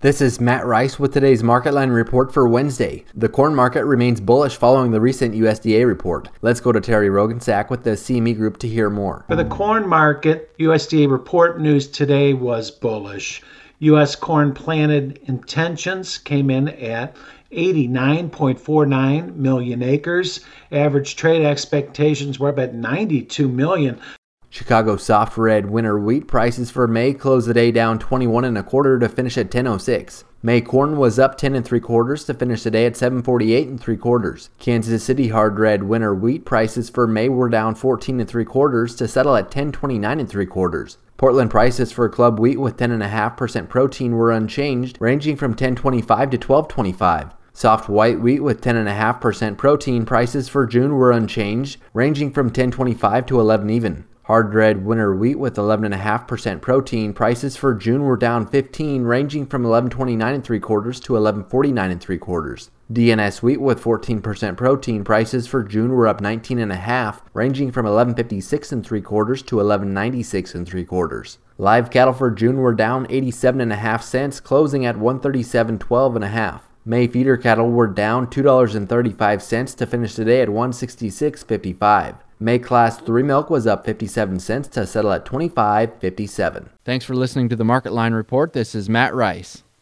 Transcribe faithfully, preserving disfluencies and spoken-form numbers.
This is Matt Rice with today's Market Line report for Wednesday. The corn market remains bullish following the recent U S D A report. Let's go to Terry Rogensack with the C M E Group to hear more. For the corn market, U S D A report news today was bullish. U S corn planted intentions came in at eighty-nine point four nine million acres. Average trade expectations were up at ninety-two million. Chicago soft red winter wheat prices for May closed the day down twenty-one and a quarter to finish at ten oh six. May corn was up ten and three quarters to finish the day at seven forty-eight and three quarters. Kansas City hard red winter wheat prices for May were down fourteen and three quarters to settle at ten twenty-nine and three quarters. Portland prices for club wheat with ten point five percent protein were unchanged, ranging from ten twenty-five to twelve twenty-five. Soft white wheat with ten point five percent protein prices for June were unchanged, ranging from ten twenty-five to eleven even. Hard red winter wheat with eleven point five percent protein prices for June were down fifteen, ranging from eleven twenty-nine and three quarters to eleven forty-nine and three quarters. D N S wheat with fourteen percent protein prices for June were up nineteen and a half, ranging from eleven fifty-six and three quarters to eleven ninety-six and three quarters. Live cattle for June were down eighty-seven and a half cents, closing at one thirty-seven twelve and a half. May feeder cattle were down two dollars and thirty-five cents to finish the day at one sixty-six fifty-five. May Class three milk was up fifty-seven cents to settle at twenty-five fifty-seven. Thanks for listening to the Market Line Report. This is Matt Rice.